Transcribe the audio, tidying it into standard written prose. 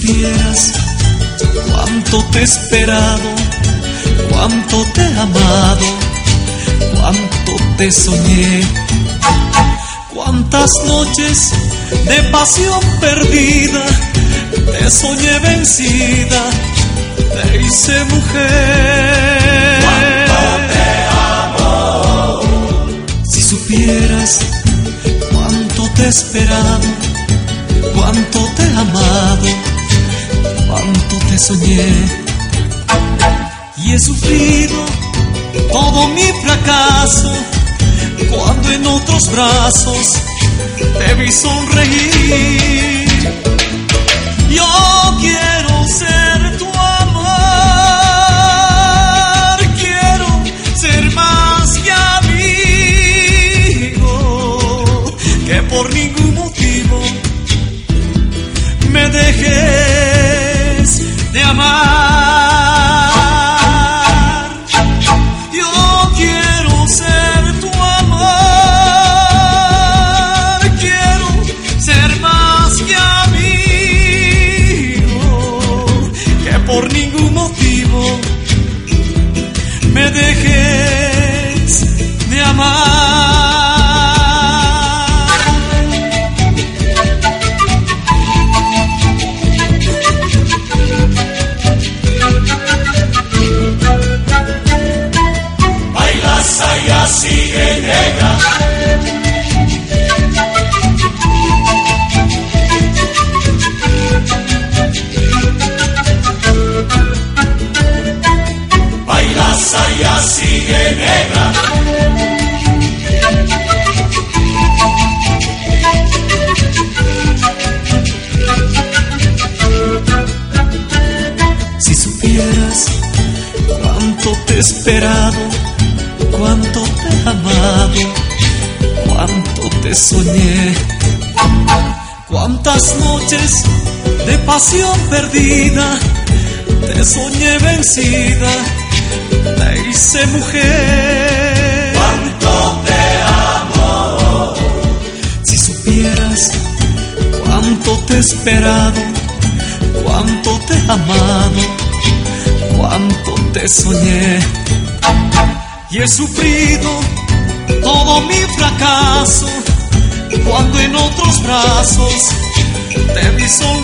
supieras cuánto te he esperado, cuánto te he amado, cuánto te soñé, cuántas noches de pasión perdida te soñé vencida, te hice mujer. Cuánto te amo. Si supieras cuánto te he esperado, cuánto te he amado, cuánto te soñé, y he sufrido todo mi fracaso cuando en otros brazos te vi sonreír. Yo quiero ser tu amor, quiero ser más que amigo, que por ningún motivo me dejes de amar. Yo quiero ser tu amor, quiero ser más que amigo, que por ningún motivo me dejes de amar. Saya sigue negra. Baila, saya sigue negra. Si supieras cuánto te he esperado, cuánto te he amado, cuánto te soñé, cuántas noches de pasión perdida te soñé vencida, te hice mujer. Cuánto te amo. Si supieras cuánto te he esperado, cuánto te he amado, cuánto te soñé, y he sufrido todo mi fracaso cuando en otros brazos te vi sonreír.